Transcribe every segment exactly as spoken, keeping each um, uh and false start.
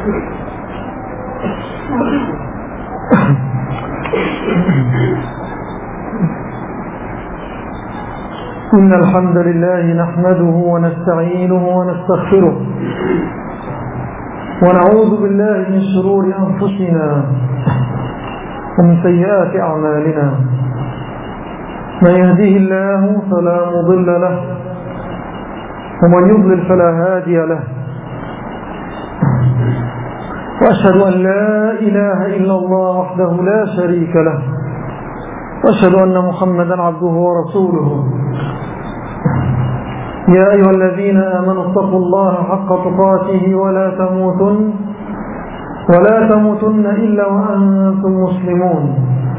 إن الحمد لله نحمده ونستعينه ونستغفره ونعوذ بالله من شرور أنفسنا ومن سيئات أعمالنا. من يهديه الله فلا مضل له ومن يضلل فلا هادي له. وأشهد أن لا إله إلا الله وحده لا شريك له، وأشهد أن محمدا عبده ورسوله. يا أيها الذين آمنوا اتقوا الله حق تقاته ولا تموتن ولا تموتن إلا وأنتم مسلمون.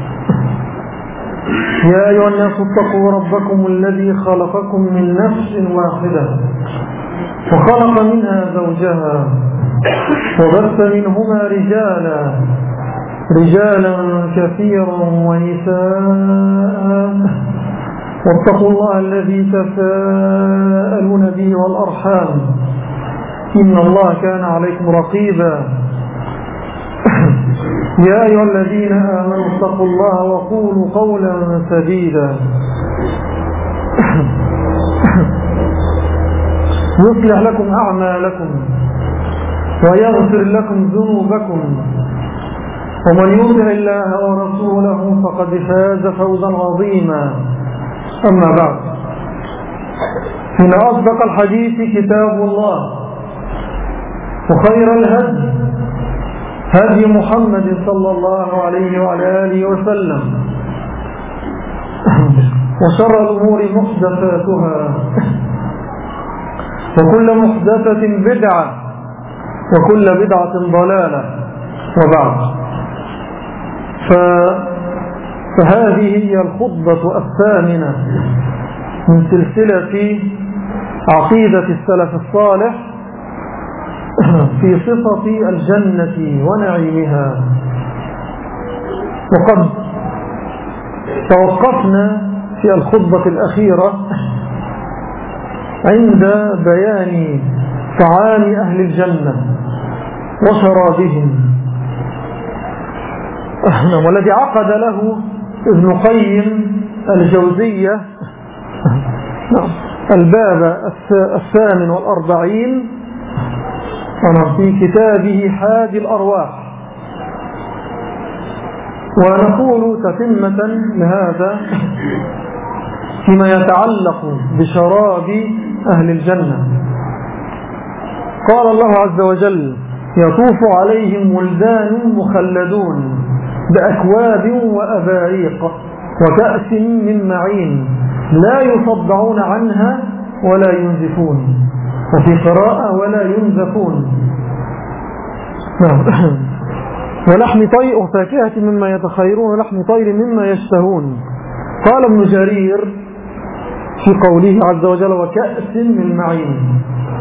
يا أيها الناس اتقوا ربكم الذي خلقكم من نفس واحدة وخلق منها زوجها وبث منهما رجالا رجالا كثيرا ونساء، واتقوا الله الذي تساءلون به والأرحام إن الله كان عليكم رقيبا. يا أيها الذين آمنوا اتقوا الله وقولوا قولا سديدا يصلح لكم أعمالكم ويغفر لكم ذنوبكم، ومن يطع الله ورسوله فقد فاز فوزا عظيما. أما بعد، إن أصدق الحديث كتاب الله، وخير الهدي هدي محمد صلى الله عليه وعلى آله وسلم، وشر الأمور محدثاتها، وكل محدثة بدعة، وكل بدعة ضلالة. وبعد، فهذه هي الخطبة الثامنة من سلسلة عقيدة السلف الصالح في صفة الجنة ونعيمها. وقد توقفنا في الخطبة الأخيرة عند بيان طعام أهل الجنة وشرابهم، والذي عقد له ابن قيم الجوزية الباب الثامن والأربعين في كتابه حادي الأرواح. ونقول تتمة لهذا فيما يتعلق بشراب أهل الجنة. قال الله عز وجل: يطوف عليهم ولدان مخلدون بأكواب وأباريق وكأس من معين لا يصدعون عنها ولا ينزفون، وفي قراءة ولا ينزفون، ولحم طير وفاكهة مما يتخيرون ولحم طير مما يشتهون. قال ابن جرير في قوله عز وجل: وكأس من معين.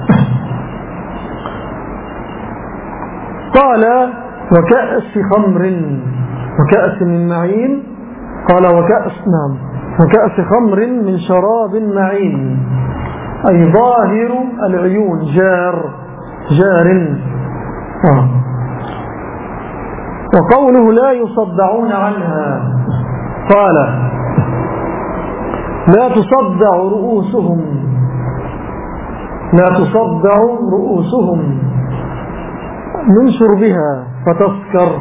قال: وكأس خمر وكأس من معين. قال: وكأس نعم وكأس خمر من شراب معين، أي ظاهر العيون، جار جار آه. وقوله لا يصدعون عنها، قال: لا تصدع رؤوسهم لا تصدع رؤوسهم من شربها فتسكر.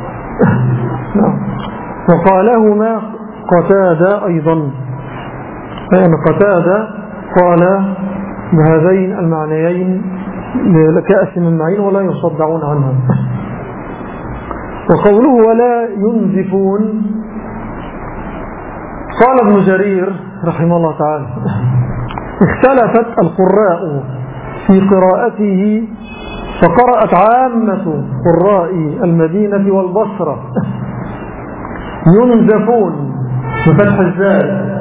وقالهما قتادة أيضا، يعني قتادة قال بهذين المعنيين: لكأس من معين ولا يصدعون عنها. وقوله ولا ينزفون، قال ابن جرير رحمه الله تعالى: اختلفت القراء في قراءته، فقرأت عامة قراء المدينة والبصرة ينزفون بفتح الزال،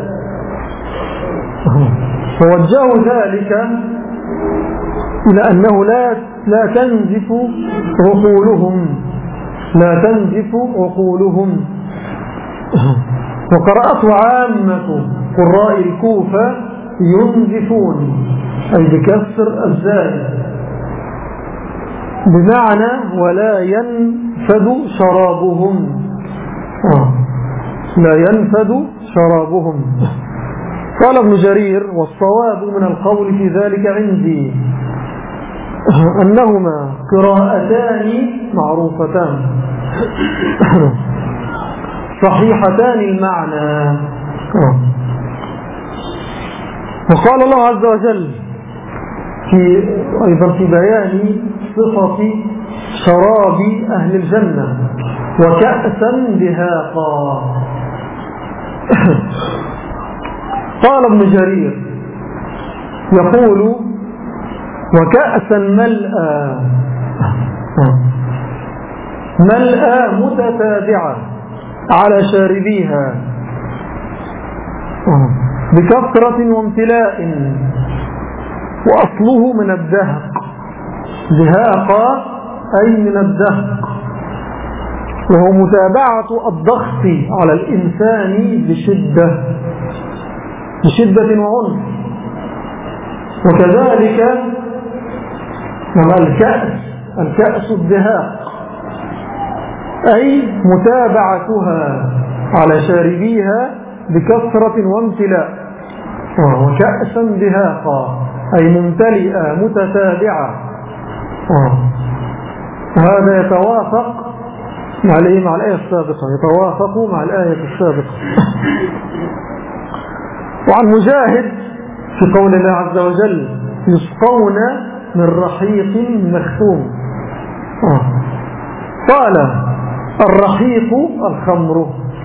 فوجهوا ذلك إلى أنه لا لا تنزف عقولهم لا تنزف عقولهم. وقرأته عامة قراء الكوفة ينزفون، أي بكسر الزال. بمعنى ولا ينفد شرابهم. آه. لا ينفد شرابهم. قال ابن جرير والصواب من القول في ذلك عندي أنهما قراءتان معروفتان صحيحتان المعنى. وقال الله عز وجل في أيضا في بيان صفة شراب أهل الجنة وكأسا دهاقا. قال ابن جرير يقول وكأسا ملأى ملأى متتابعة على شاربيها بكثرة وامتلاء وأصله من الدهق. دهاق أي من الدهق، وهو متابعة الضغط على الإنسان بشدة بشدة وعنف. وكذلك الكأس الكأس الدهاق أي متابعتها على شاربيها بكثرة وامتلاء. وكأسا دهاقا أي ممتلئة متتابعة. وهذا يتوافق مع الآية مع الآية السابقة يتوافق مع الآية السابقة. وعن مجاهد في قول الله عز وجل يسقون من رحيق مختوم. قال الرحيق الخمر.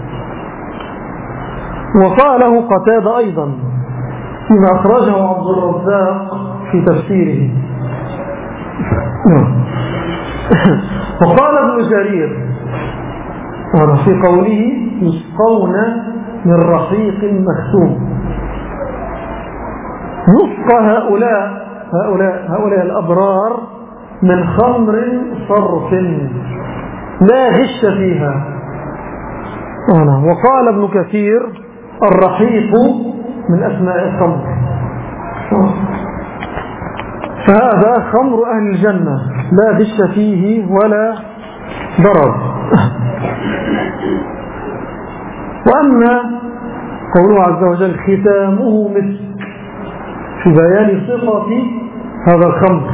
وقاله قتادة أيضا فيما أخرجه عبد الرزاق في تفسيره. وقال ابن جرير في قوله يسقون من رحيق مختوم يسقى هؤلاء هؤلاء هؤلاء الأبرار من خمر صرف لا غش فيها. وقال ابن كثير الرحيق من أسماء الخمر، فهذا خمر أهل الجنة لا غش فيه ولا ضرر. وأما قوله عز وجل ختامه مسك في بيان صفة هذا الخمر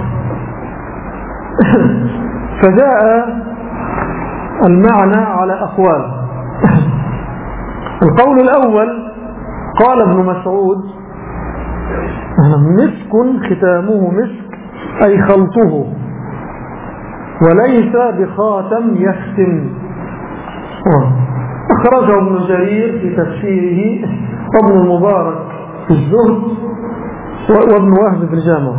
فجاء المعنى على أقوال. القول الأول قال ابن مسعود مسك ختامه مسك أي خلطه وليس بخاتم يختم. أخرجه ابن جرير في تفسيره وابن المبارك في الزهد وابن وهب في الجامع.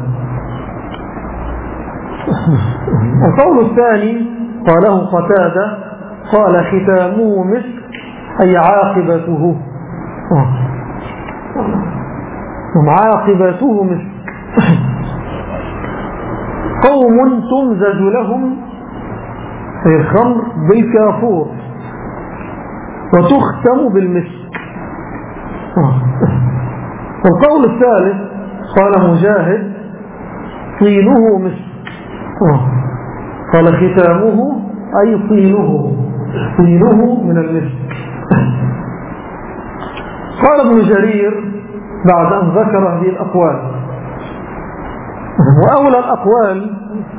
القول الثاني قاله قتادة قال ختامه مسك أي عاقبته عاقبته مسك. قوم تمزج لهم الخمر بالكافور وتختم بالمسك. القول الثالث قال مجاهد طينه مسك. قال ختامه أي طينه طينه من المسك. قال ابن جرير بعد أن ذكر هذه الأقوال وأولى الأقوال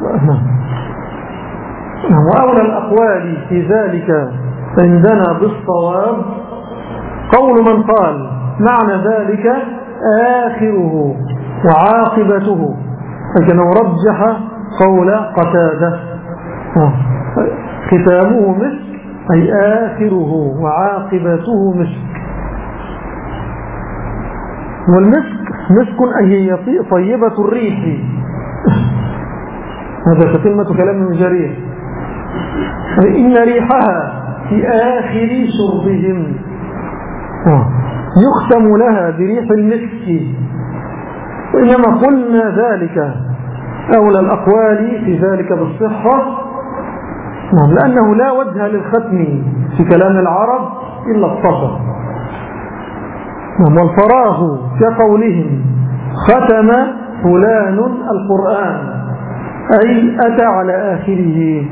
وأولى الأقوال في ذلك عندنا بالصواب قول من قال معنى ذلك آخره وعاقبته، لكنه رجح قول قتادة ختامه مسك أي آخره وعاقبته مسك. والمسك مسك أي هي طيبة الريح. هذا تتمة كلام ابن جرير إن ريحها في آخر شربهم يختم لها بريح المسك. وإنما قلنا ذلك أولى الأقوال في ذلك بالصحة لأنه لا وجه للختم في كلام العرب إلا الصفر. والفراغ كقولهم ختم فلان القرآن أي أتى على آخره.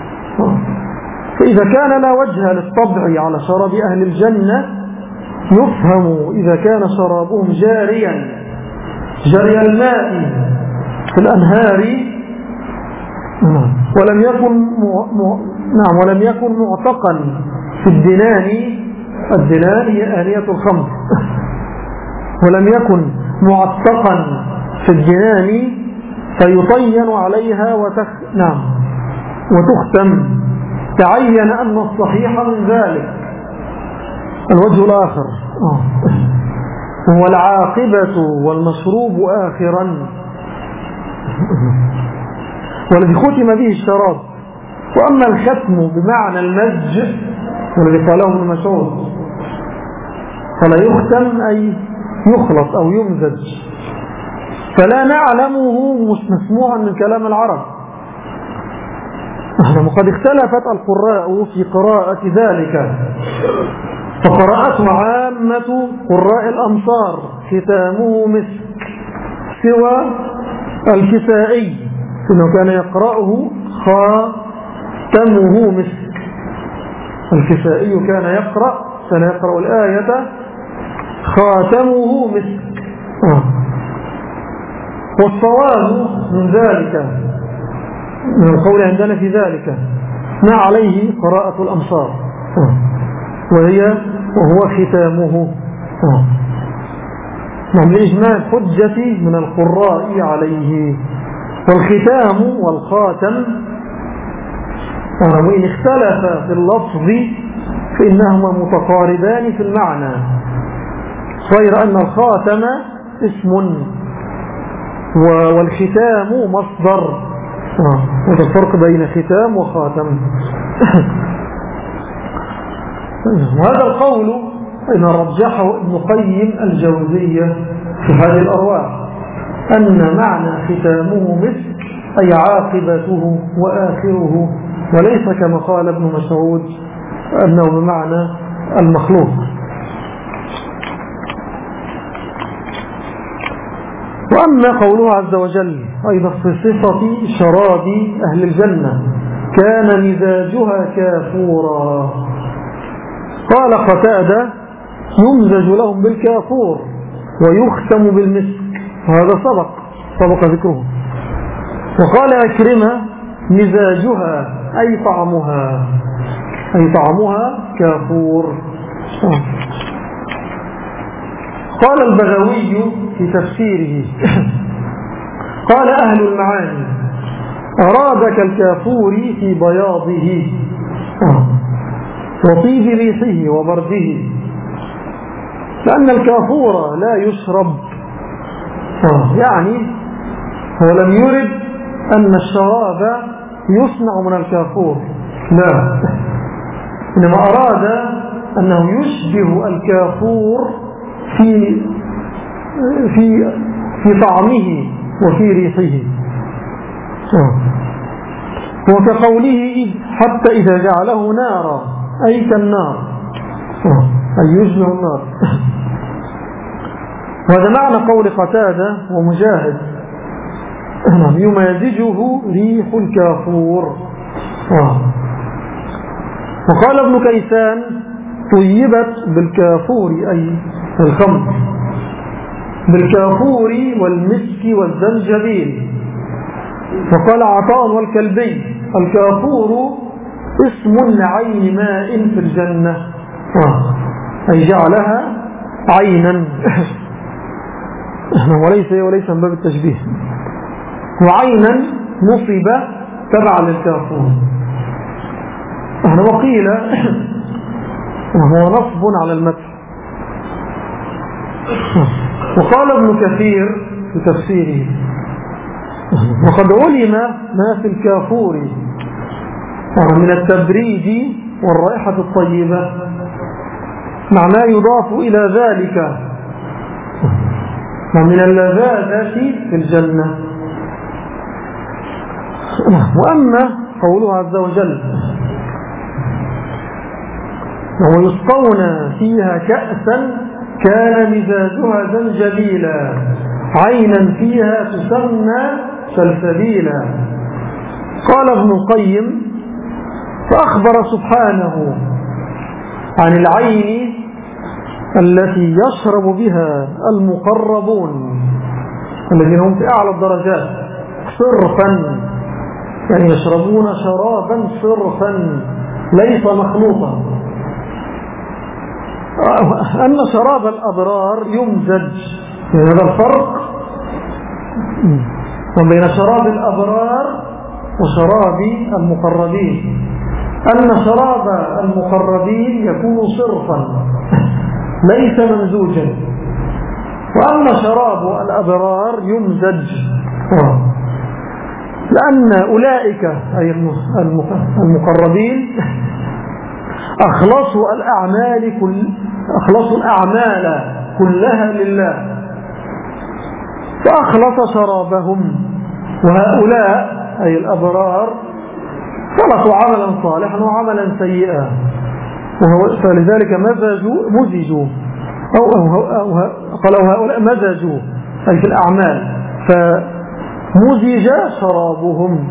فإذا كان لا وجه للطبع على شراب أهل الجنة يفهم إذا كان شرابهم جاريا جري الماء في الأنهار ولم يكن م... نعم ولم يكن معتقا في الدنان. الدنان هي آنية الخمر. ولم يكن معتقا في الدنان فيطين عليها وتخ... نعم وتختم. تعين أن الصحيح من ذلك الوجه الآخر هو العاقبة والمشروب آخرا والذي ختم به الشراب. وأما الختم بمعنى المزج والذي قاله ابن مسعود فلا يختم أي يخلط أو يمزج، فلا نعلمه مسموعا من كلام العرب. وقد اختلفت القراء في قراءة ذلك، فقراءته عامة قراء الأمصار ختامه مسك سوى الكسائي إنه كان يقرأه خاتمه مسك. الكسائي كان يقرأ كان يقرأ الآية خاتمه مسك. والصواب من ذلك من القول عندنا في ذلك ما عليه قراءة الأمصار وهي وهو ختامه. نعم لإجماع الحجة من القراء عليه. والختام والخاتم وإن اختلف في اللفظ فإنهما متقاربان في المعنى، غير أن الخاتم اسم والختام مصدر. هذا الفرق بين ختام وخاتم. وهذا القول إن رجحه ابن قيم الجوزية في هذه الأرواح أن معنى ختامه مسك أي عاقبته وآخره، وليس كما قال ابن مسعود أنه بمعنى المخلوق. وأما قوله عز وجل أيضا في صفة شراب أهل الجنة كان مزاجها كافورا، قال قتادة يمزج لهم بالكافور ويختم بالمسك، وهذا سبق سبق ذكره. وقال أكرمة مزاجها أي طعمها أي طعمها كافور. قال البغوي في تفسيره قال أهل المعاني أراد كالكافور في بياضه وطيب ريحه وبرده، لأن الكافور لا يشرب، يعني هو لم يرد أن الشراب يصنع من الكافور، لا، إنما أراد أنه يشبه الكافور في في في طعمه وفي ريحه. وكقوله حتى إذا جعله نارا أي كالنار أي يشبه النار. وهذا معنى قول قتادة ومجاهد يمازجه ريح الكافور. وقال ابن كيسان طيبت بالكافور أي الخمر بالكافور والمسك والزنجبيل. وقال عطاء والكلبي الكافور اسم لعين ماء في الجنة أي جعلها عينا وليس وليس من باب التشبيه، وعينا نصب تبع للكافور. وقيل هو نصب على المدح. وقال ابن كثير في تفسيره وقد علم ما في الكافور من التبريد والرائحة الطيبة معناه يضاف إلى ذلك ومن اللذاذة في الجنة. وأما قوله عز وجل ويسقون فيها كأسا كان مزاجها زنجبيلا عينا فيها تسمى سلسبيلا قال ابن القيم: فأخبر سبحانه عن العين التي يشرب بها المقربون الذين هم في أعلى الدرجات صرفا، يعني يشربون شرابا صرفا ليس مخلوطا، أن شراب الأبرار يمزج. يعني هذا الفرق بين شراب الأبرار وشراب المقربين، أن شراب المقربين يكون صرفا ليس ممزوجا، وأما شراب الأبرار يمزج، لأن أولئك أي المقربين أخلصوا الأعمال كل أخلصوا الأعمال كلها لله، فأخلص شرابهم. وهؤلاء أي الأبرار خلصوا عملا صالحا وعملا سيئا، فلذلك مزجوا مزجوا أو, أو, أو, أو قالوا هؤلاء مزجوا أي في الأعمال فمزج شرابهم.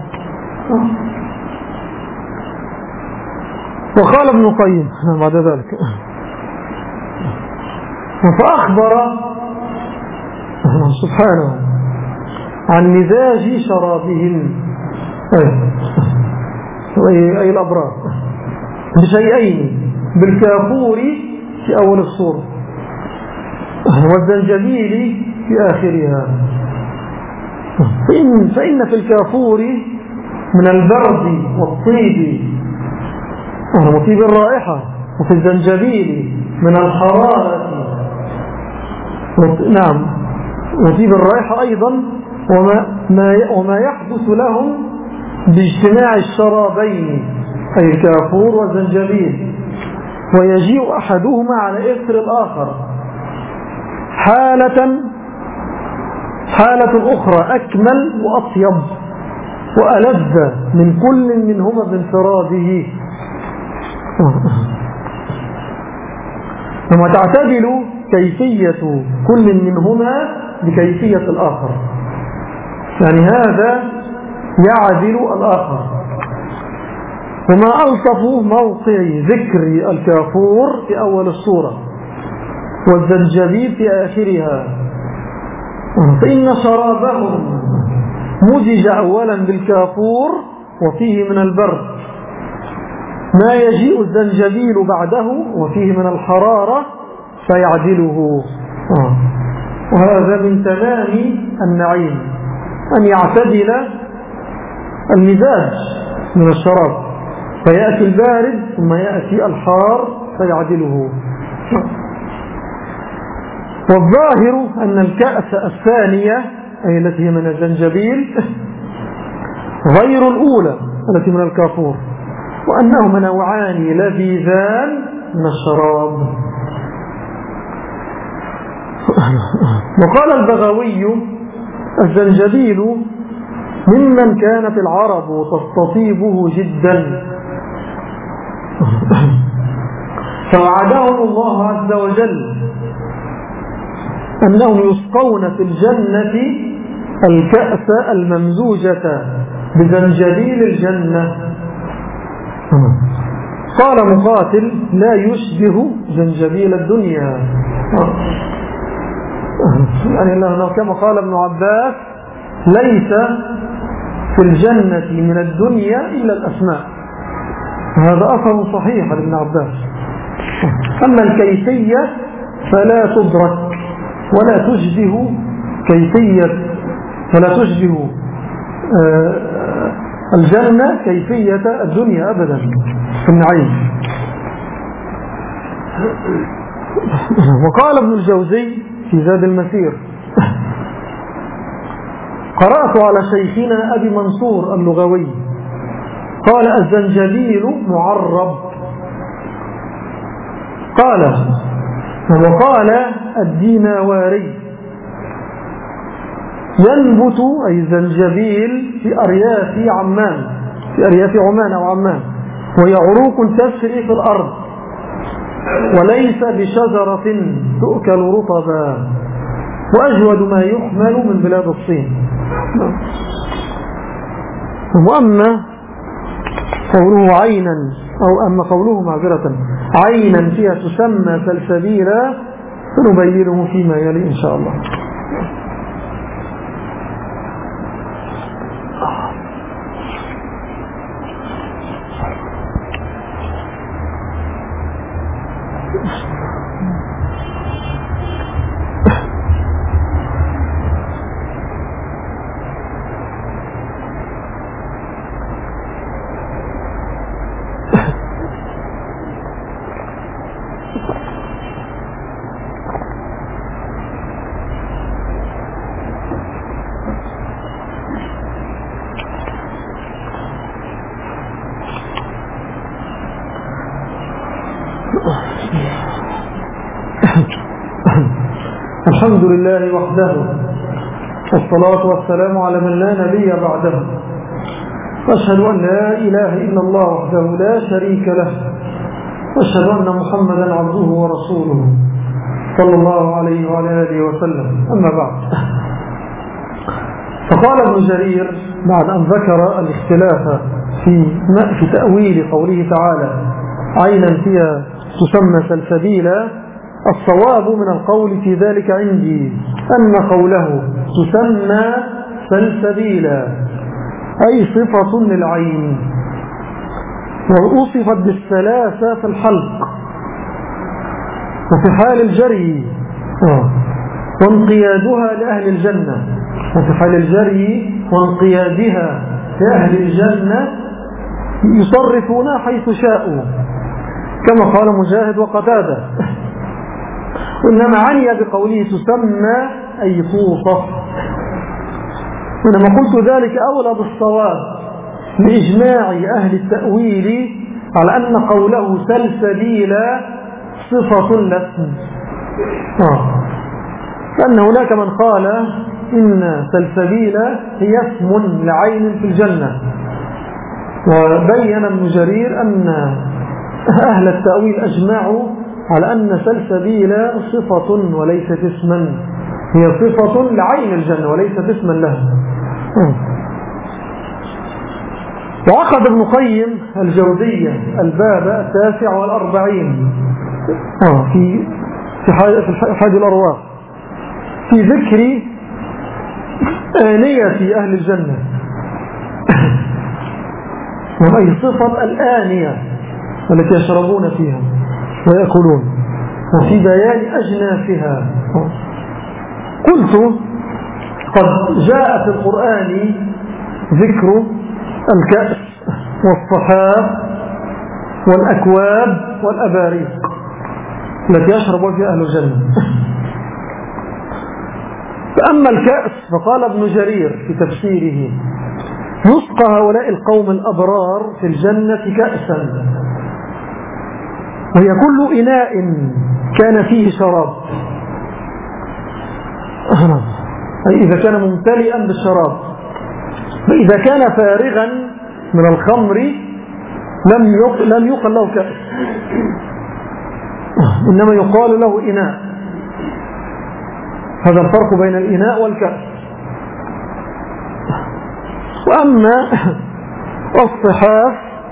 وقال ابن القيم بعد ذلك: فأخبر سبحانه عن مزاج شرابهم أي, أي الأبرار بشيئين: بالكافور في أول السورة والزنجبيل في آخرها. فإن, فإن في الكافور من البرد والطيب وطيب الرائحة، وفي الزنجبيل من الحرارة نعم وطيب الرائحة أيضا، وما, ما وما يحدث لهم باجتماع الشرابين أي الكافور والزنجبيل، ويجيء أحدهما على إثر الآخر حالة حالة أخرى أكمل وأطيب وألذ من كل منهما بانفراده. ثم تعتدل كيفية كل منهما بكيفية الآخر، يعني هذا يعدل الآخر. وما ألطف موقع ذكر الكافور في أول السورة والزنجبيل في آخرها، فإن شرابهم مزج أولا بالكافور وفيه من البرد ما يجيء الزنجبيل بعده وفيه من الحرارة فيعدله. وهذا من تمام النعيم أن يعتدل المزاج من الشراب، فيأتي البارد ثم يأتي الحار فيعدله. والظاهر أن الكأس الثانية أي التي من الزنجبيل غير الأولى التي من الكافور، وأنهما نوعان لذيذان من الشراب. وقال البغوي: الزنجبيل ممن كانت العرب تستطيبه جدا، فوعدهم الله عز وجل أنهم يسقون في الجنة الكأس الممزوجة بزنجبيل الجنة. قال مقاتل: لا يشبه زنجبيل الدنيا، يعني كما قال ابن عباس: ليس في الجنة من الدنيا إلا الأسماء. هذا أثر صحيح لابن عباس. أما الكيفية فلا تدرك ولا تشبه كيفية فلا تشبه الجنة كيفية الدنيا أبدا في النعيم. وقال ابن الجوزي في زاد المسير: قرأت على شيخنا أبي منصور اللغوي قال: الزنجبيل معرب. قال وقال الديناواري: ينبت أي الزنجبيل في أرياف عمان في أرياف عمان أو عمان، وهي عروق تسري في الأرض وليس بشجرة تؤكل رطبا، وأجود ما يحمل من بلاد الصين. وأما قوله عينا أو أما قوله معذرة عينا فيها تسمى سلسبيلا سنبينه فيما يلي إن شاء الله. الحمد لله وحده والصلاة والسلام على من لا نبي بعده، وأشهد أن لا إله إلا الله وحده لا شريك له، وأشهد أن محمدا عبده ورسوله صلى الله عليه وعلى آله وسلم. أما بعد، فقال ابن جرير بعد أن ذكر الاختلاف في في تأويل قوله تعالى عينا فيها تسمى سلسبيلا: الصواب من القول في ذلك عندي أن قوله تسمى سلسبيلا أي صفة للعين، وأوصفت بالثلاثة في الحلق وفي حال الجري وانقيادها لأهل الجنة، وفي حال الجري وانقيادها لأهل الجنة يصرفون حيث شاءوا كما قال مجاهد وقتادة. وإنما عني بقوله تسمى أي توصف، وإنما قلت ذلك أولى بالصواب لإجماع أهل التأويل على أن قوله سلسبيلا صفة لاسم، لأن هناك من قال إن سلسبيلا هي اسم لعين في الجنة، وبين ابن جرير أن أهل التأويل أجمعوا على أن سلسبيلا صفة وليست اسما، هي صفة لعين الجنة وليست اسما لها. وعقد ابن قيم الجوزية الباب التاسع والأربعين في في حادي الأرواح في ذكر آنية أهل الجنة، وأي صفة الآنية التي يشربون فيها ويأكلون، وفي بيان أجنافها. قلت قد جاء في القرآن ذكر الكأس والصحاف والأكواب والأباريق التي يشرب فيها أهل الجنة. فأما الكأس فقال ابن جرير في تفسيره: يسقى هؤلاء القوم الأبرار في الجنة كأسا، وهي كل إناء كان فيه شراب، أي إذا كان ممتلئا بالشراب، فإذا كان فارغا من الخمر لم لم يقل له كأس، إنما يقال له إناء. هذا الفرق بين الإناء والكأس. وأما الصحاف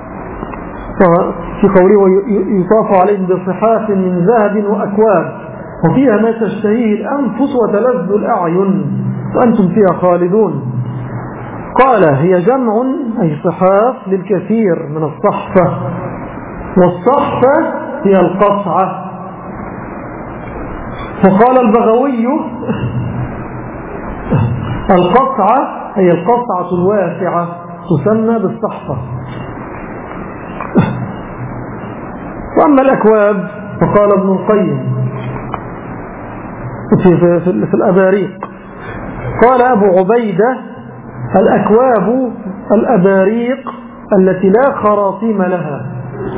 في قوله يطاف عليهم بصحاف من ذهب وأكواب وفيها ما تشتهيه الأنفس وتلذ الأعين وأنتم فيها خالدون. قال هي جمع أي صحاف للكثير من الصحفة، والصحفة هي القصعة. فقال البغوي القصعة هي القصعة الواسعة تسمى بالصحفة. وأما الأكواب فقال ابن القيم في, في, في, في الأباريق، قال أبو عبيدة الأكواب الأباريق التي لا خراطيم لها.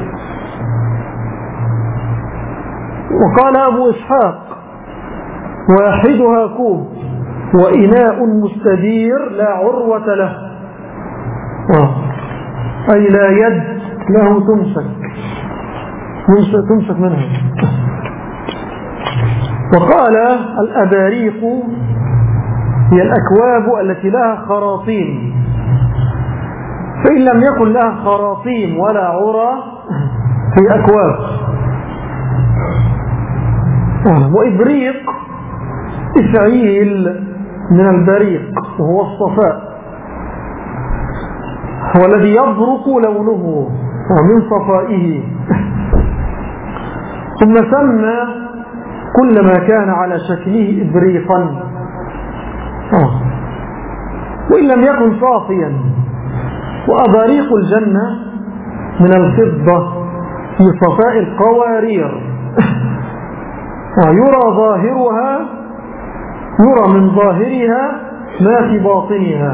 وقال أبو إسحاق واحدها كوب وإناء مستدير لا عروة له، أي لا يد له تمسك تمسك منها. وقال الأباريق هي الأكواب التي لها خراطيم، فإن لم يكن لها خراطيم ولا عرى في أكواب. وإبريق إفعيل من البريق وهو الصفاء، هو الذي يبرق لونه ومن صفائه. ثم سمى كل ما كان على شكله إبريقا، وإن لم يكن صافيا. وأباريق الجنة من الفضة في صفاء القوارير، يرى ظاهرها يرى من ظاهرها ما في باطنها.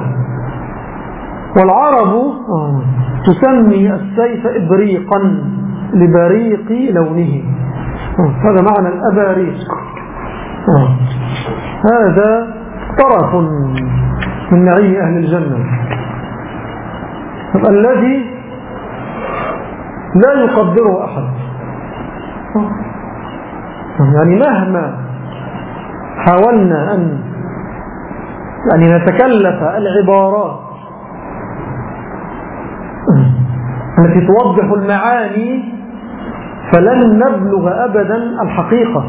والعرب تسمي السيف إبريقا لبريق لونه، هذا معنى الأباريق. هذا طرف من نعيم أهل الجنة الذي لا يقدره أحد. يعني مهما حاولنا أن يعني نتكلف العبارات التي توضح المعاني فلن نبلغ أبدا الحقيقة،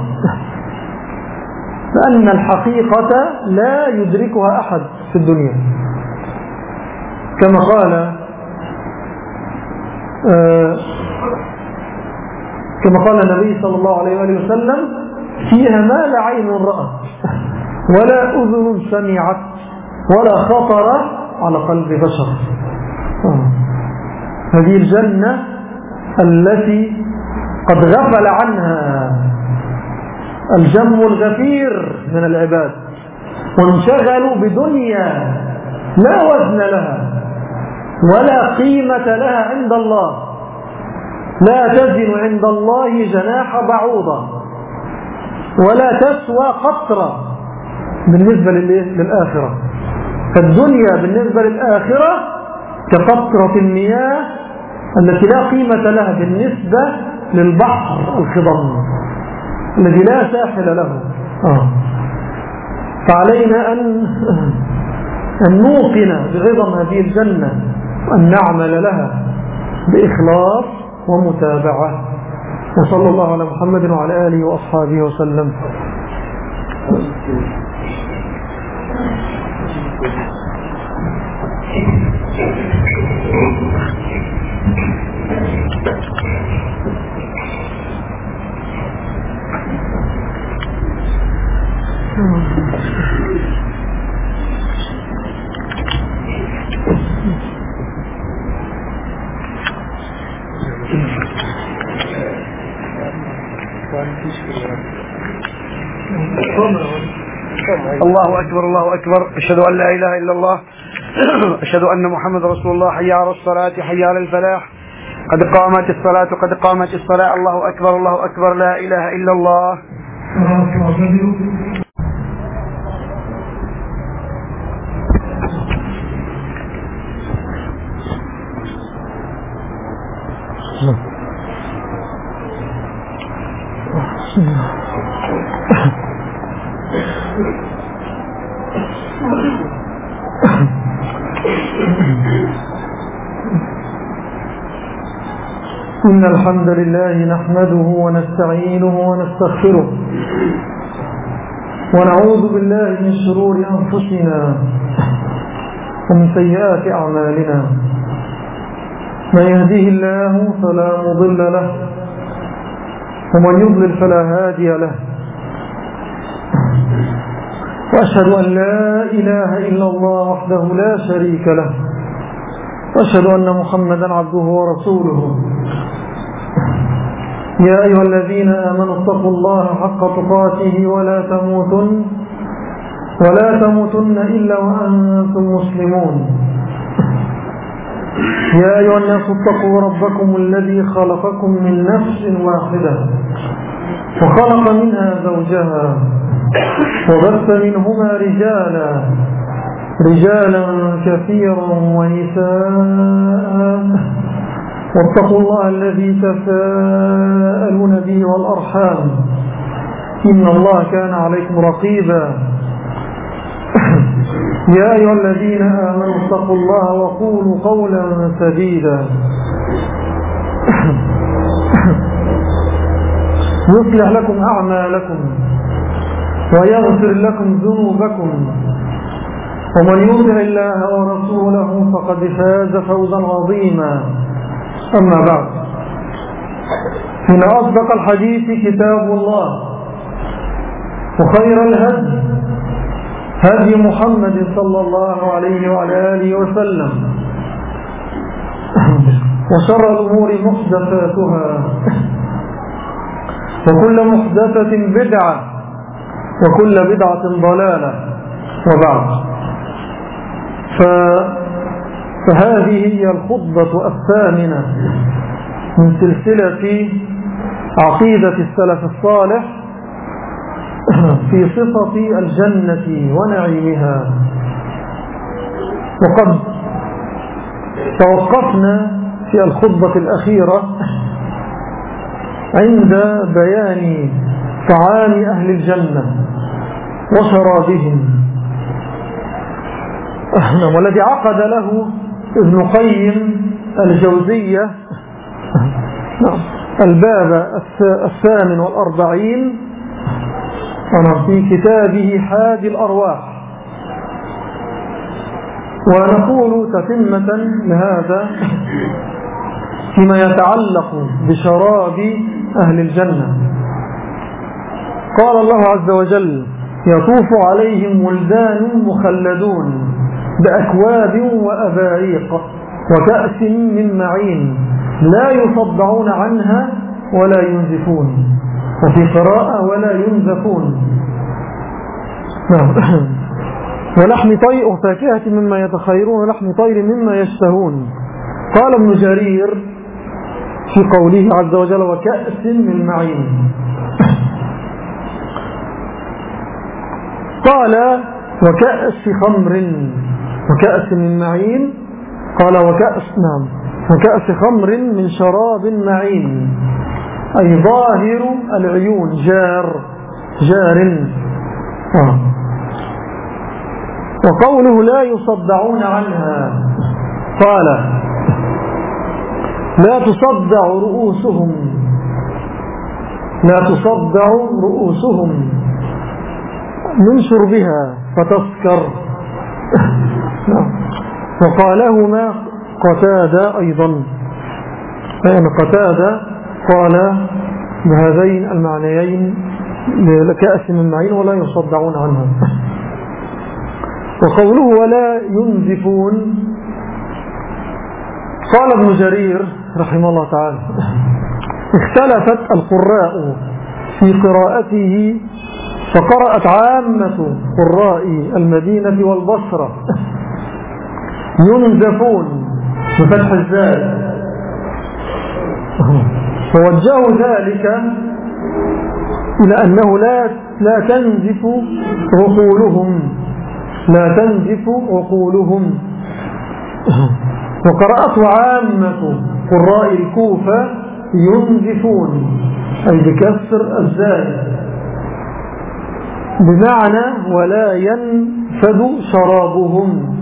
لأن الحقيقة لا يدركها أحد في الدنيا. كما قال آه كما قال النبي صلى الله عليه وآله وسلم: فيها ما لا عين رأت ولا أذن سمعت ولا خطر على قلب بشر. آه. هذه الجنة التي قد غفل عنها الجم الغفير من العباد، وانشغلوا بدنيا لا وزن لها ولا قيمة لها عند الله، لا تزن عند الله جناح بعوضة ولا تسوى قطرة بالنسبة للآخرة. فالدنيا بالنسبة للآخرة كقطرة المياه التي لا قيمة لها بالنسبة للبحر الخضم الذي لا ساحل له. آه. فعلينا أن أن نوقن بعظم هذه الجنة وأن نعمل لها بإخلاص ومتابعة. وصلى الله على محمد وعلى آله وأصحابه وسلم. الله أكبر الله أكبر، أشهد أن لا إله إلا الله، أشهد أن محمد رسول الله. حي على الصلاة حي على الفلاح، قد قامت الصلاة قد قامت الصلاة. الله أكبر الله أكبر، لا إله إلا الله. إن الحمد لله نحمده ونستعينه ونستغفره ونعوذ بالله من شرور أنفسنا ومن سيئات أعمالنا. من يهديه الله فلا مضل له ومن يضلل فلا هادي له. وأشهد أن لا إله إلا الله وحده لا شريك له، وأشهد أن محمدا عبده ورسوله. يا أيها الذين آمنوا اتقوا الله حق تقاته ولا تموتن ولا تموتن إلا وأنتم مسلمون. يا أيها الناس اتقوا ربكم الذي خلقكم من نفس واحدة وخلق منها زوجها وبث منهما رجالا رجالا كثيرا ونساء، واتقوا الله الذي تساءلون به والأرحام إن الله كان عليكم رقيبا. يا أيها الذين آمنوا اتقوا الله وقولوا قولا سديدا يصلح لكم أعمالكم ويغفر لكم ذنوبكم ومن يطع الله ورسوله فقد فاز فوزا عظيما. أما بعد، إن أصدق الحديث كتاب الله وخير الهدي هدي محمد صلى الله عليه وعلى آله وسلم وشر الأمور محدثاتها وكل محدثة بدعة وكل بدعة ضلالة. وبعد، فهذه هي الخطبة الثامنة من سلسلة عقيدة السلف الصالح في صفة الجنة ونعيمها. وقد توقفنا في الخطبة الأخيرة عند بيان طعام أهل الجنة وشرابهم، والذي عقد له ابن قيم الجوزية الباب الثامن والأربعين في كتابه حادي الأرواح. ونقول تتمة لهذا فيما يتعلق بشراب أهل الجنة. قال الله عز وجل: يطوف عليهم ولدان مخلدون بأكواب وأباريق وكأس من معين لا يصدعون عنها ولا ينزفون، وفي قراءة ولا ينزفون، ولحم طير وفاكهة مما يتخيرون ولحم طير مما يشتهون. قال ابن جرير في قوله عز وجل: وكأس من معين. قال: وكأس خمر وكأس من معين. قال: وكأس نعم وكأس خمر من شراب معين، أي ظاهر العيون، جار جار آه. وقوله لا يصدعون عنها، قال: لا تصدع رؤوسهم لا تصدع رؤوسهم من شربها فتسكر. وقالهما قتادة أيضا، يعني قتادة قال بهذين المعنيين لكأس من معين ولا يصدعون عنها. وقوله ولا ينزفون، قال ابن جرير رحمه الله تعالى: اختلفت القراء في قراءته، فقرأت عامة قراء المدينة والبصرة ينزفون بفتح الزال، فوجهوا ذلك إلى أنه لا لا تنزف عقولهم لا تنزف عقولهم. وقرأت عامة قراء الكوفة ينزفون، أي بكسر الزال، بمعنى ولا ينفد شرابهم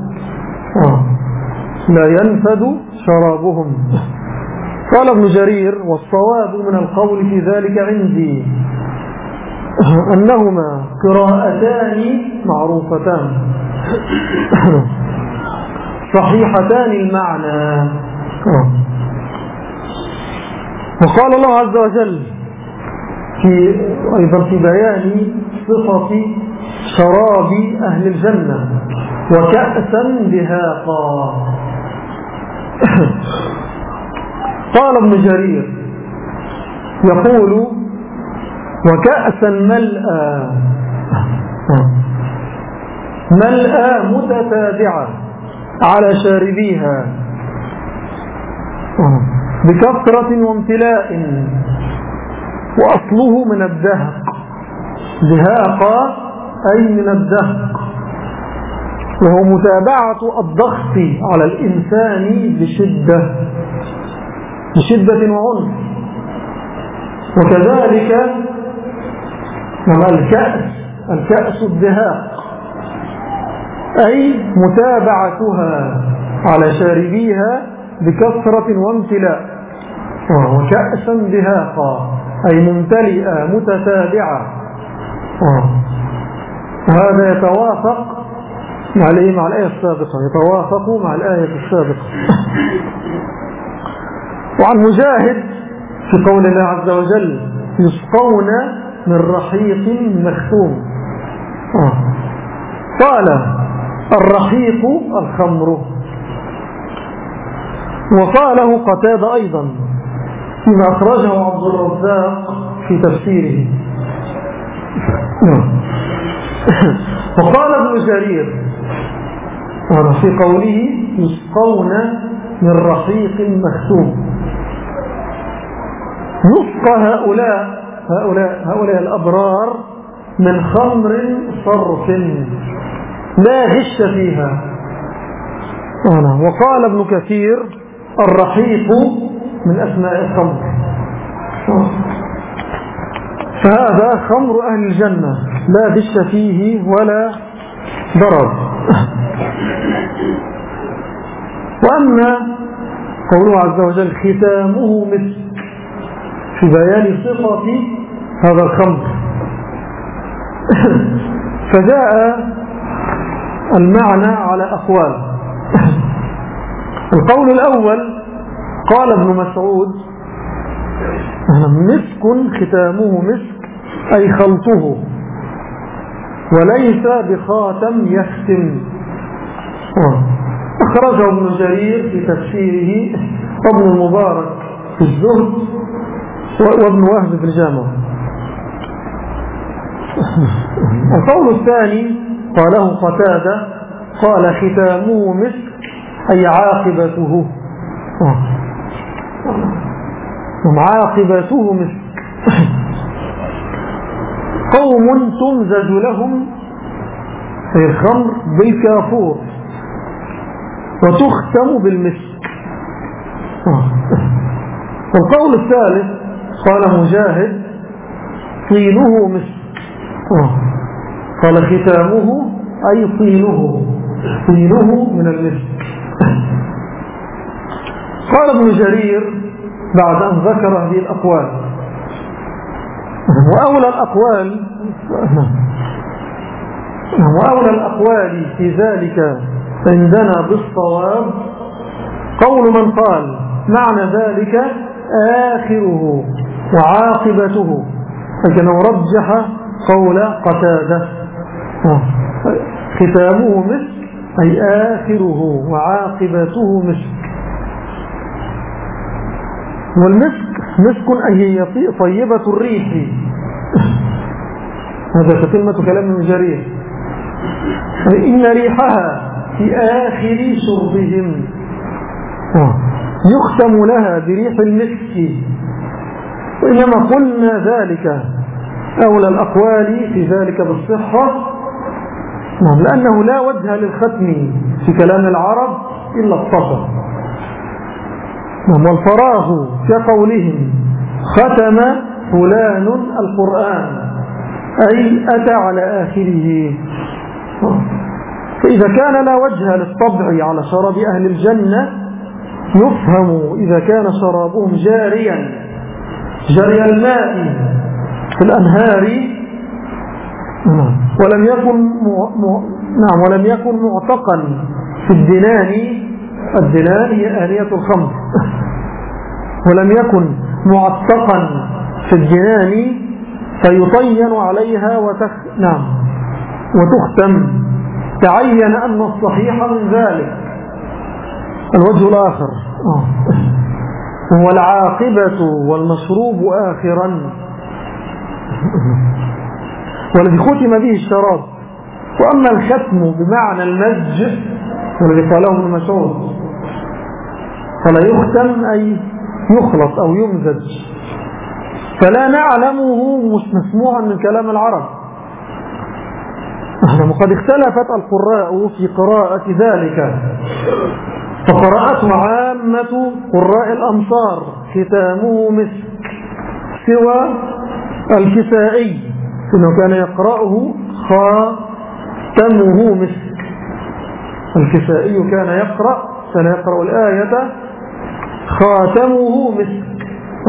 لا ينفد شرابهم. قال ابن جرير: والصواب من القول في ذلك عندي أنهما قراءتان معروفتان صحيحتان المعنى. وقال الله عز وجل في أيضا في بيان صفة شراب أهل الجنة: وكأسا دهاقا. قال ابن جرير يقول: وكأسا ملأى ملأى متتابعة على شاربيها بكثرة وامتلاء، وأصله من الدهق، دهاق أي من الدهق، وهو متابعة الضغط على الإنسان بشدة بشدة وعنف. وكذلك الكأس الكأس الدهاق، أي متابعتها على شاربيها بكثرة وامتلاء، وكأسا دهاقا أي ممتلئة متتابعة. وهذا يتوافق مع الآية مع الآية السابقة، يتوافق مع الآية السابقة. وعن مجاهد في قول الله عز وجل يسقون من رحيق مختوم، قال الرحيق الخمر. وقاله قتادة أيضا فيما أخرجه عبد الرزاق في تفسيره. وقال ابن جرير في قوله يسقون من رحيق مختوم، يسقى هؤلاء هؤلاء هؤلاء الأبرار من خمر صرف لا غش فيها. وقال ابن كثير الرحيق من أسماء الخمر، فهذا خمر أهل الجنة لا غش فيه ولا ضرر. وأما قوله عز وجل ختامه مسك في بيان صفة هذا الخمر، فجاء المعنى على أقوال. القول الأول قال ابن مسعود مسك ختامه مسك أي خلطه وليس بخاتم يختم. أخرجه ابن جرير في تفسيره وابن المبارك في الزهد وابن وهب في الجامع. القول الثاني قاله قتادة قال ختامه مسك أي عاقبته، عاقبته مسك. قوم تمزج لهم في الخمر بالكافور وتختم بالمسك. والقول الثالث قال مجاهد طينه مسك، قال ختامه أي طينه طينه من المسك. قال ابن جرير بعد أن ذكر هذه الأقوال وأولى الأقوال وأولى الأقوال في ذلك عندنا بالصواب قول من قال معنى ذلك آخره وعاقبته، لكنه رجح قول قتادة ختامه مسك أي آخره وعاقبته مسك. والمسك مسك أي هي طيبة الريح، هذا تتمة كلام ابن جرير، إن ريحها في آخر شربهم يختم لها بريح المسك. وإنما قلنا ذلك أولى الأقوال في ذلك بالصحة، لأنه لا وجه للختم في كلام العرب إلا الصفة، والفراغ كقولهم ختم فلان القرآن أي أتى على آخره. فإذا كان لا وجه للطبع على شراب أهل الجنة يفهم إذا كان شرابهم جاريا جري الماء في الأنهار ولم يكن م... نعم ولم يكن معتقا في الدنان. الدنان هي آنية الخمر، ولم يكن معتقا في الجنان فيطين عليها وتخ... نعم وتختم. تعين أن الصحيح من ذلك الوجه الآخر هو العاقبة والمشروب آخرا، والذي ختم به الشراب. وأما الختم بمعنى المزج والذي قاله ابن مسعود فلا يختم أي يخلط أو يمزج، فلا نعلمه مسموعا من كلام العرب. وقد اختلفت القراء في قراءة ذلك، فقراءته عامة قراء الأمصار ختامه مسك سوى الكسائي إنه كان يقرأه خاتمه مسك. الكسائي كان يقرأ كان يقرأ الآية خاتمه مسك.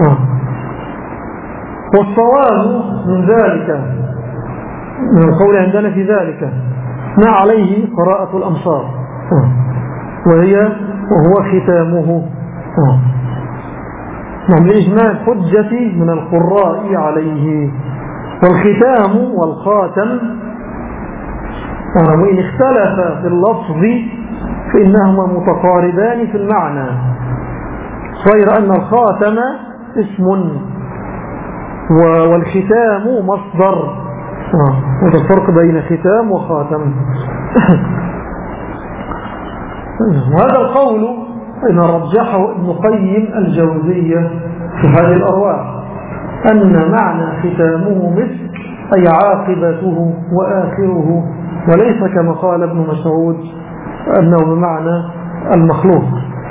والصواب من ذلك من القول عندنا في ذلك ما عليه قراءة الأمصار، وهي وهو ختامه. نعم، لإجماع الحجة من القراء عليه. والختام والخاتم وإن اختلف في اللفظ فإنهما متقاربان في المعنى، غير أن الخاتم اسم والختام مصدر، وهذا الفرق بين ختام وخاتم. وهذا القول إن رجحه ابن قيم الجوزية في هذه الأرواح، أن معنى ختامه مسك أي عاقبته وآخره، وليس كما قال ابن مسعود أنه بمعنى المخلوق.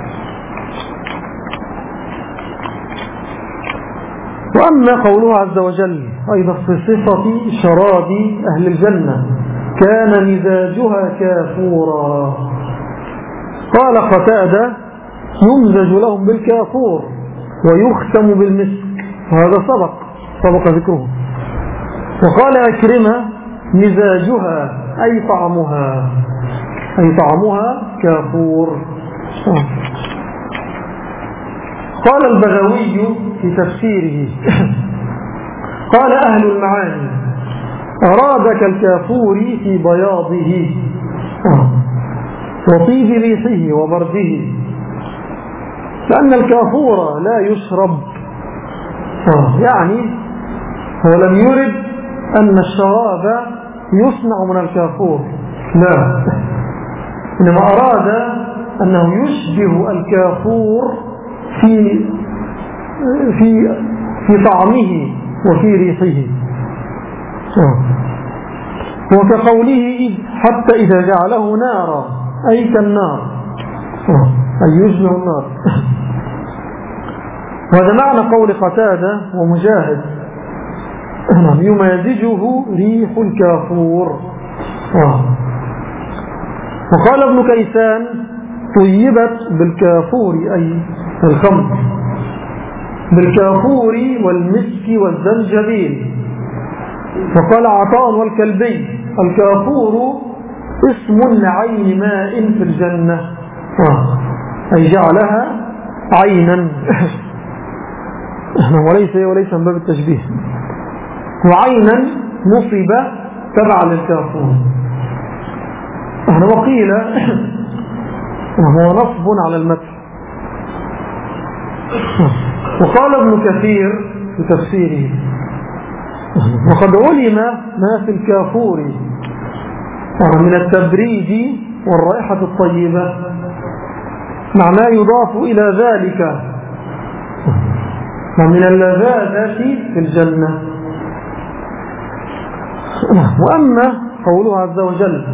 وأما قوله عز وجل أيضا في صفة شراب أهل الجنة كان مزاجها كافورا، قال قتادة يمزج لهم بالكافور ويختم بالمسك، وهذا سبق سبق ذكره. وقال أكرمة مزاجها أي طعمها أي طعمها كافور. قال البغوي في تفسيره قال أهل المعاني أراد كالكافور في بياضه وطيب ريحه وبرده، لأن الكافور لا يشرب، يعني هو لم يرد أن الشراب يصنع من الكافور، لا، إنما أراد أنه يشبه الكافور في في في طعمه وفي ريحه، وكقوله حتى إذا جعله نارا أي كالنار، أي يشبه النار. وهذا معنى قول قتادة ومجاهد يمازجه ريح الكافور. وقال ابن كيسان طيبت بالكافور أي الخمر، بالكافور والمسك والزنجبيل. وقال عطاء والكلبي الكافور اسم لعين ماء في الجنة، أي جعلها عينا وليس وليس من باب التشبيه، وعينا نصب تبع للكافور. وقيل هو نصب على المدح. وقال ابن كثير في تفسيره وقد علم ما في الكافور من التبريد والرائحة الطيبة مع ما يضاف إلى ذلك من اللذاذة في الجنة. وأما قوله عز وجل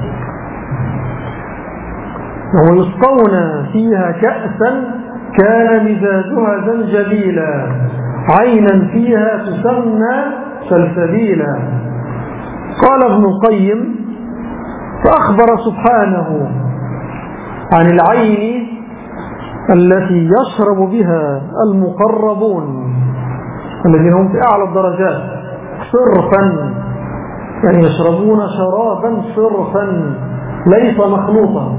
ويسقون فيها كأسا كان مزاجها زنجبيلا عينا فيها تسمى سلسبيلا، قال ابن القيم فأخبر سبحانه عن العين التي يشرب بها المقربون الذين هم في أعلى الدرجات صرفا، يعني يشربون شرابا صرفا ليس مخلوطا،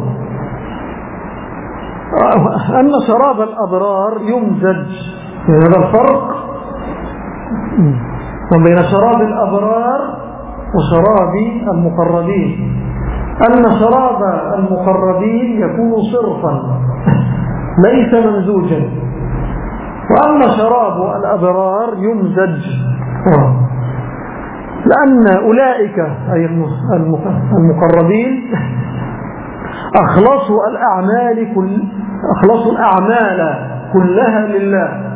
أن شراب الأبرار يمزج، يعني هذا الفرق بين شراب الأبرار وشراب المقربين، أن شراب المقربين يكون صرفا ليس ممزوجا، وأما شراب الأبرار يمزج، لأن أولئك أي المقربين أخلصوا الأعمال كل أخلصوا الأعمال كلها لله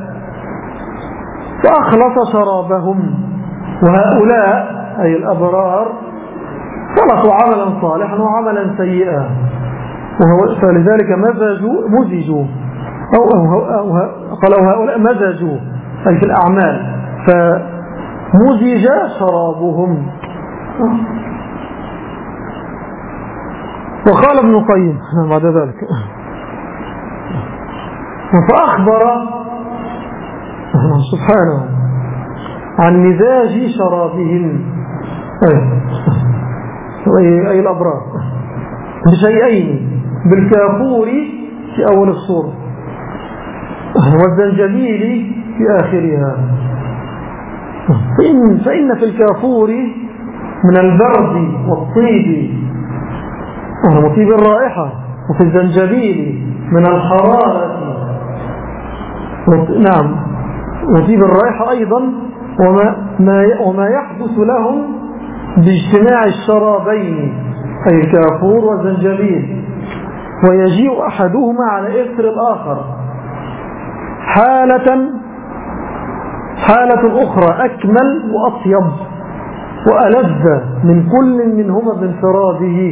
فأخلص شرابهم، وهؤلاء أي الأبرار خلطوا عملا صالحا وعملا سيئا، فلذلك مزجوا مزجوا أو, أو, أو, أو قالوا هؤلاء مزجوا أي في الأعمال فمزج شرابهم. وقال ابن القيم بعد ذلك فأخبر سبحانه عن مزاج شرابهم أي الأبرار بشيئين، بالكافور في أول الصورة والزنجبيل في آخرها. فإن, فإن في الكافور من البرد والطيب وطيب الرائحة، وفي الزنجبيل من الحرارة نعم وطيب الرائحة أيضا، وما, ما وما يحدث لهم باجتماع الشرابين أي الكافور والزنجبيل، ويجيء أحدهما على إثر الآخر حالة حالة أخرى أكمل وأطيب وألذ من كل منهما بانفراده،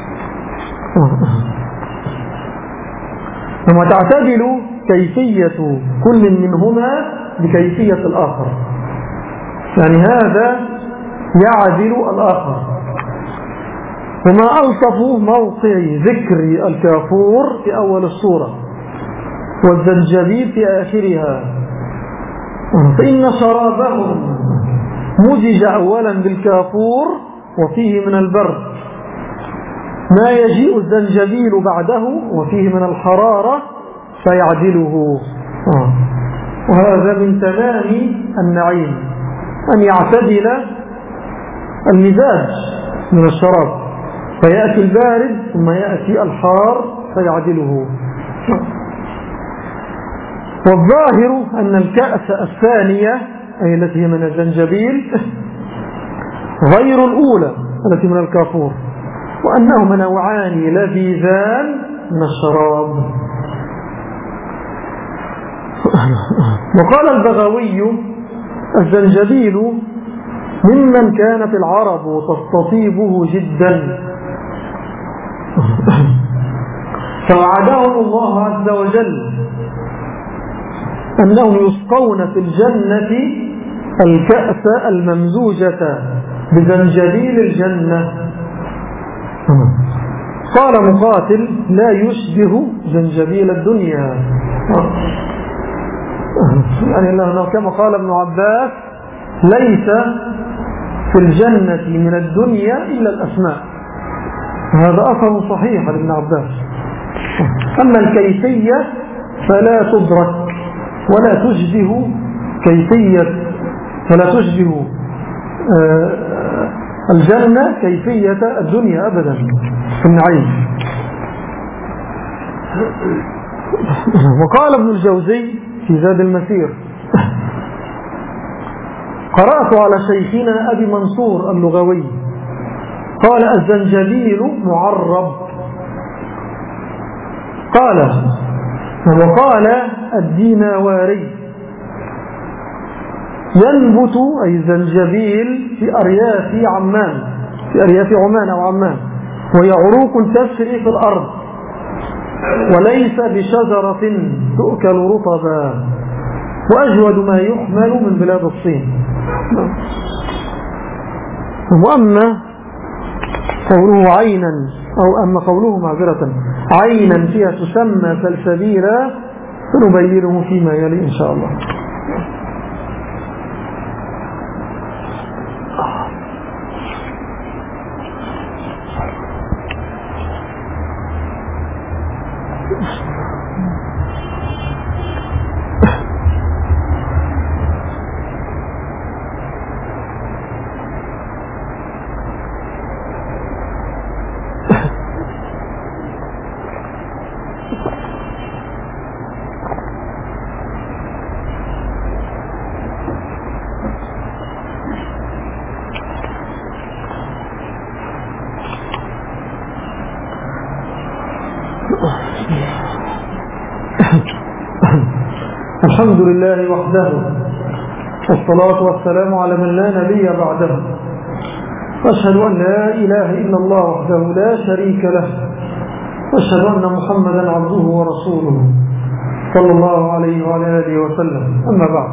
ثم تعتدل كيفية كل منهما بكيفية الآخر، يعني هذا يعدل الآخر. وما ألطف موقع ذكر الكافور في أول السورة والزنجبيل في آخرها، فإن شرابهم مزج أولا بالكافور وفيه من البرد ما يجيء الزنجبيل بعده وفيه من الحرارة فيعدله. وهذا من تمام النعيم أن يعتدل المزاج من الشراب، فيأتي البارد ثم يأتي الحار فيعدله. والظاهر أن الكأس الثانية أي التي من الزنجبيل غير الأولى التي من الكافور، وأنهما نوعان لذيذان من الشراب. وقال البغوي الزنجبيل ممن كانت العرب تستطيبه جدا، فوعدهم الله عز وجل أنهم يسقون في الجنة الكأس الممزوجة بزنجبيل الجنة. قال مقاتل لا يشبه زنجبيل الدنيا، يعني كما قال ابن عباس ليس في الجنة من الدنيا إلا الأسماء، هذا أثر صحيح لابن عباس. أما الكيفية فلا تدرك ولا تشبه كيفية ولا تشبه الجنة كيفية الدنيا أبدا في النعيم. وقال ابن الجوزي في زاد المسير قرأت على شيخنا أبي منصور اللغوي قال الزنجبيل معرب، قال وقال الديناواري ينبت أي الزنجبيل في أرياف عمان في أرياف عمان أو عمان، وهي عروق تسري في الأرض وليس بشجرة تؤكل رطبا، وأجود ما يحمل من بلاد الصين. وأما قوله عينا أو أما قوله معذرة عينا فيها تسمى سلسبيلا فنبينه فيما يلي إن شاء الله. الحمد لله وحده والصلاة والسلام على من لا نبي بعده، وأشهد أن لا إله إلا الله وحده لا شريك له، وأشهد أن محمدا عبده ورسوله صلى الله عليه وعلى آله وسلم. أما بعد،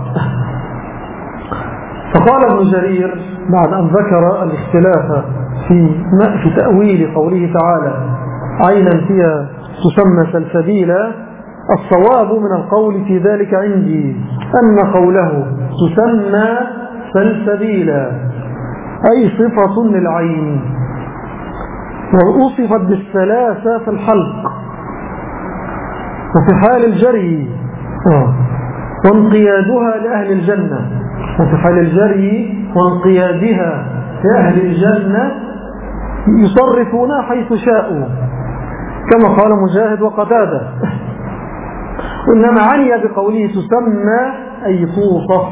فقال ابن جرير بعد أن ذكر الاختلاف في في تأويل قوله تعالى عينا فيها تسمى سلسبيلا. الصواب من القول في ذلك عندي أن قوله تسمى سلسبيلا أي صفة للعين، وأوصفت بالثلاثة في الحلق وفي حال الجري وانقيادها لأهل الجنة، وفي حال الجري وانقيادها لأهل الجنة يصرفون حيث شاءوا كما قال مجاهد وقتادة. إنما عني بقوله تسمى أي توصف.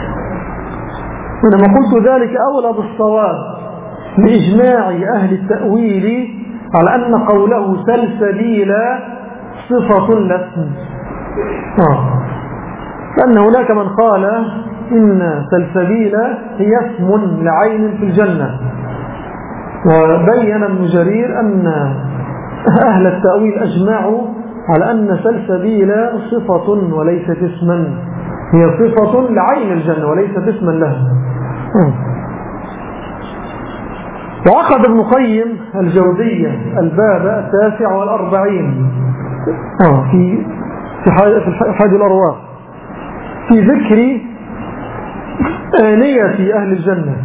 إنما قلت ذلك أولى بالصواب لإجماع أهل التأويل على أن قوله سلسبيلا صفة لاسم، لأن هناك من قال إن سلسبيلا هي اسم لعين في الجنة. وبين ابن جرير أن أهل التأويل أجمعوا على أن سلسبيلا صفة وليست اسما، هي صفة لعين الجنة وليست اسما لها. وعقد ابن قيم الجوزية الباب التاسع والأربعين في في حادي الأرواح في ذكر آنية أهل الجنة،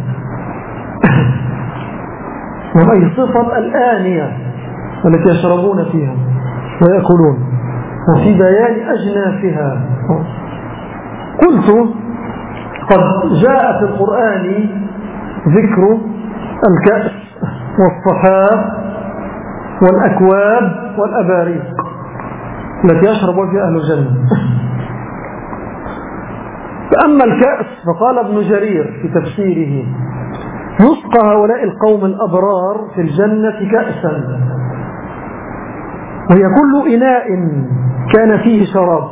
أي صفة الآنية التي يشربون فيها ويأكلون، وفي بيان أجنافها. قلت قد جاء في القرآن ذكر الكأس والصحاف والأكواب والأباريق التي يشرب فيها أهل الجنة. فأما الكأس فقال ابن جرير في تفسيره يسقى هؤلاء القوم الأبرار في الجنة كأسا وهي كل إناء كان فيه شراب،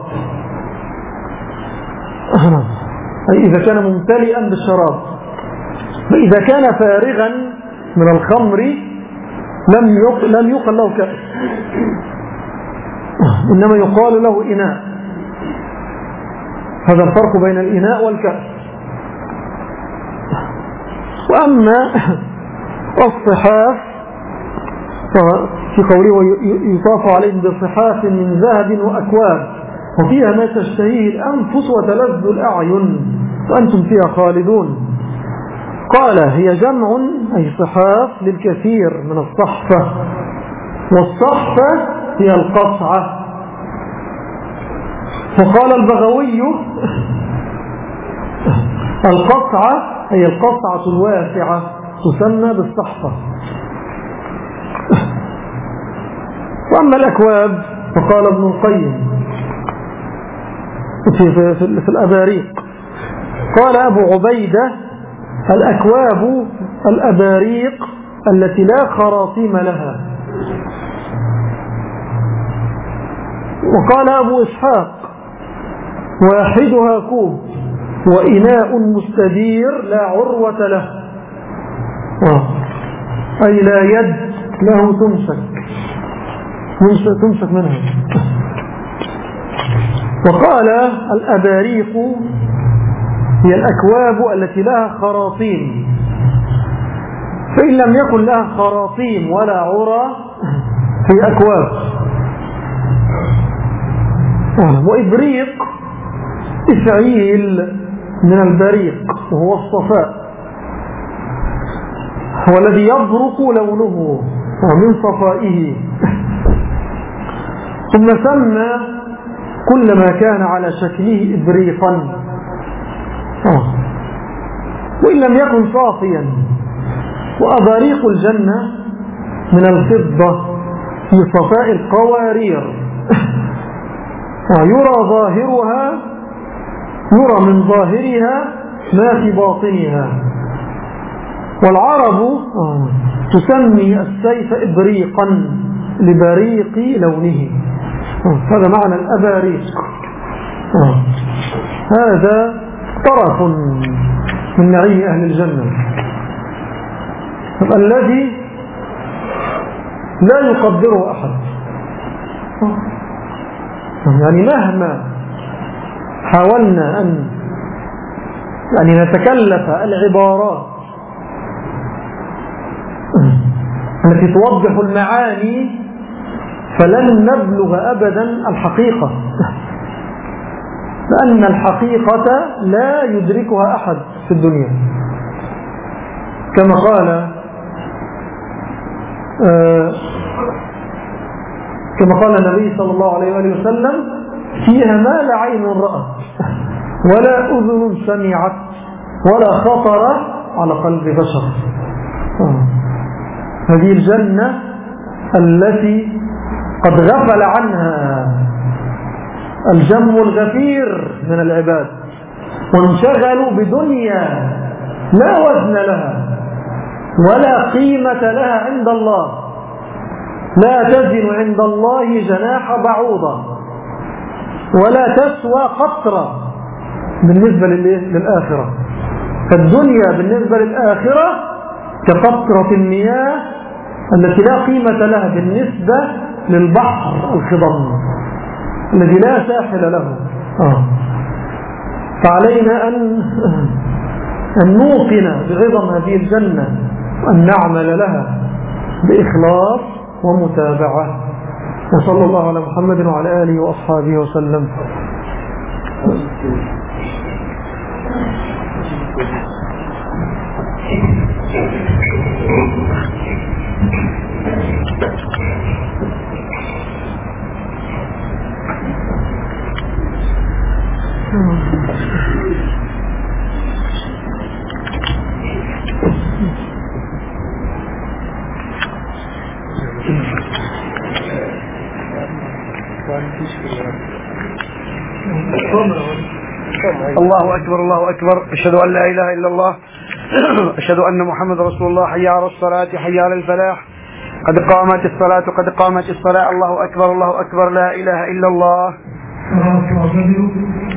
أي إذا كان ممتلئا بالشراب. فإذا كان فارغا من الخمر لم لم يقل له كأس، إنما يقال له إناء. هذا الفرق بين الإناء والكأس. وأما الصحاف في قوله يطاف عليهم بصحاف من ذهب وأكواب وفيها ما تشتهيه الأنفس وتلذ الأعين وأنتم فيها خالدون. قال هي جمع أي صحاف للكثير من الصحفة، والصحفة هي القصعة. وقال البغوي القصعة هي القصعة الواسعة تسمى بالصحفة. وأما الأكواب فقال ابن القيم في, في, في, في الأباريق قال أبو عبيدة الأكواب الأباريق التي لا خراطيم لها. وقال أبو إسحاق واحدها كوب وإناء مستدير لا عروة له، أي لا يد له تمسك تمسك منها. وقال الأباريق هي الأكواب التي لها خراطيم، فإن لم يكن لها خراطيم ولا عرى هي أكواب. وإبريق إفعيل من البريق وهو الصفاء، هو الذي يبرق لونه ومن صفائه. ثم سمى كل ما كان على شكله إبريقا وإن لم يكن صافيا. وأباريق الجنة من الفضة في صفاء القوارير، يرى ظاهرها يرى من ظاهرها ما في باطنها. والعرب تسمي السيف إبريقا لبريق لونه، هذا معنى الأباريق. هذا طرف من نعيم أهل الجنة الذي لا يقدره أحد. يعني مهما حاولنا أن يعني نتكلف العبارات التي توضح المعاني فلن نبلغ أبدا الحقيقة، لأن الحقيقة لا يدركها أحد في الدنيا. كما قال آه كما قال النبي صلى الله عليه وآله وسلم: فيها ما لا عين رأت ولا أذن سمعت ولا خطر على قلب بشر. آه. هذه الجنة التي قد غفل عنها الجم الغفير من العباد، وانشغلوا بدنيا لا وزن لها ولا قيمة لها عند الله، لا تزن عند الله جناح بعوضة ولا تسوى قطرة بالنسبة للآخرة. فالدنيا بالنسبة للآخرة كقطرة المياه التي لا قيمة لها بالنسبة للبحر الخضم الذي لا ساحل له. آه. فعلينا أن أن نوقن بعظم هذه الجنة وأن نعمل لها بإخلاص ومتابعة. وصلى الله على محمد وعلى آله وأصحابه وسلم. الله أكبر الله أكبر. أشهد أن لا إله إلا الله، أشهد أن محمد رسول الله. حي على الصلاة حي على الفلاح، قد قامت الصلاة قد قامت الصلاة. الله أكبر الله أكبر. لا إله إلا الله.